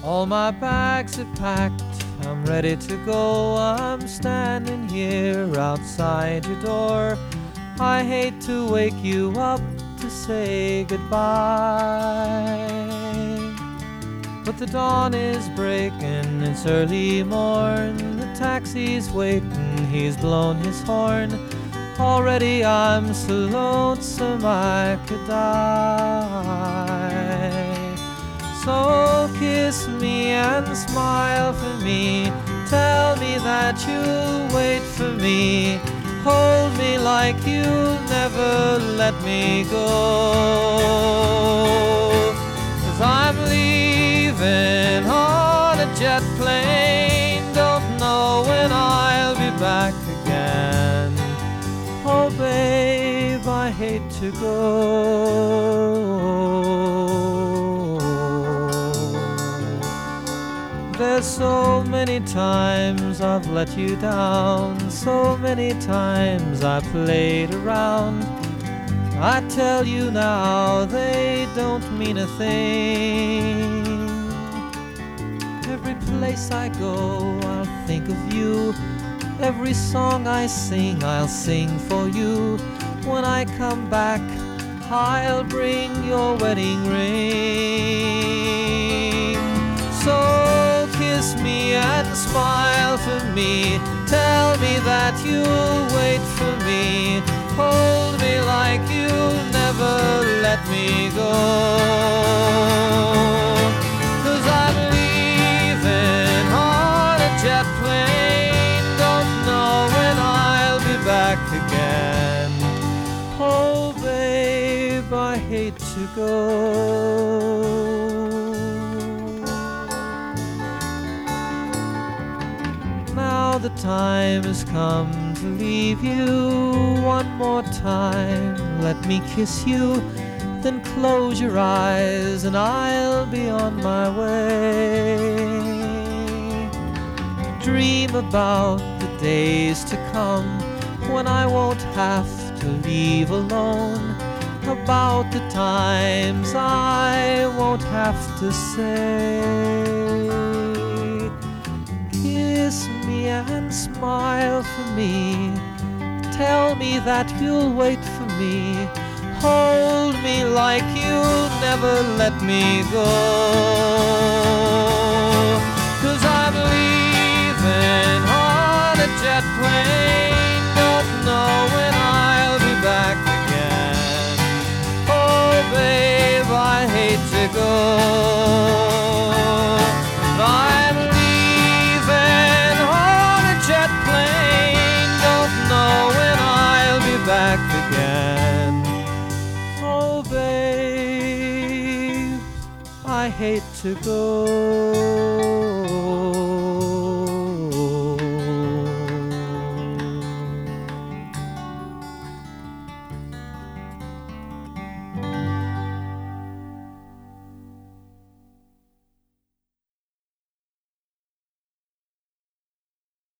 All my bags are packed, I'm ready to go. I'm standing here outside your door. I hate to wake you up to say goodbye, but the dawn is breaking, it's early morn. The taxi's waiting, he's blown his horn. Already I'm so lonesome I could die. So kiss me and smile for me. Tell me that you'll wait for me. Hold me like you'll never let me go. 'Cause I'm leaving on a jet plane. Don't know when I'll be back again. Oh babe, I hate to go. There's so many times I've let you down, so many times I played around. I tell you now, they don't mean a thing. Every place I go, I'll think of you. Every song I sing, I'll sing for you. When I come back, I'll bring your wedding ring. So kiss me and smile for me. Tell me that you'll wait for me. Hold me like you'll never let me go. 'Cause I'm leaving on a jet plane. Don't know when I'll be back again. Oh babe, I hate to go. Now the time has come to leave you. One more time, let me kiss you. Then close your eyes and I'll be on my way. Dream about the days to come when I won't have to leave alone. About the times I won't have to say. Kiss me and smile for me. Tell me that you'll wait for me. Hold me like you'll never let me go. 'Cause I'm leaving on a jet plane. Don't know when I'll be back again. Oh babe, I hate to go. I'm leaving on a jet plane. Don't know when I'll be back again. Oh babe, I hate to go.